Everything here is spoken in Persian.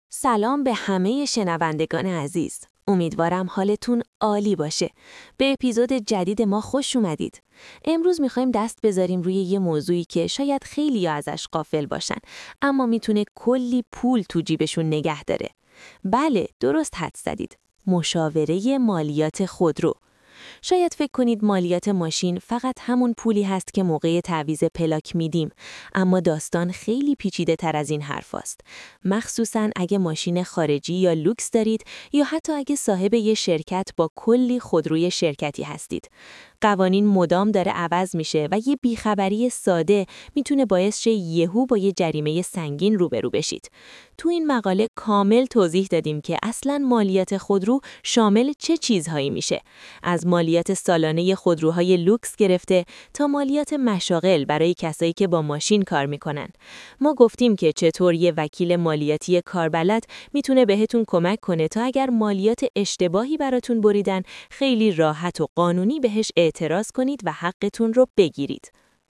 سلام به همه شنوندگان عزیز. امیدوارم حالتون عالی باشه. به اپیزود جدید ما خوش اومدید. امروز میخوایم دست بذاریم روی یه موضوعی که شاید خیلی ازش غافل باشن، اما میتونه کلی پول تو جیبشون نگه داره. بله، درست حدس زدید. مشاوره مالیات خودرو. شاید فکر کنید مالیات ماشین فقط همون پولی هست که موقع تعویض پلاک میدیم، اما داستان خیلی پیچیده تر از این حرف است. مخصوصاً اگه ماشین خارجی یا لوکس دارید یا حتی اگه صاحب یه شرکت با کلی خودروی شرکتی هستید. قوانین مدام داره عوض میشه و یه بیخبری ساده میتونه باعث شه یهو با یه جریمه سنگین روبرو بشید. تو این مقاله کامل توضیح دادیم که اصلاً مالیات خودرو شامل چه چیزهایی میشه. از مالیات سالانه خودروهای لوکس گرفته تا مالیات مشاغل برای کسایی که با ماشین کار میکنن. ما گفتیم که چطور یه وکیل مالیاتی کاربلد میتونه بهتون کمک کنه تا اگر مالیات اشتباهی براتون بریدن خیلی راحت و قانونی بهش اعتراض کنید و حقتون رو بگیرید.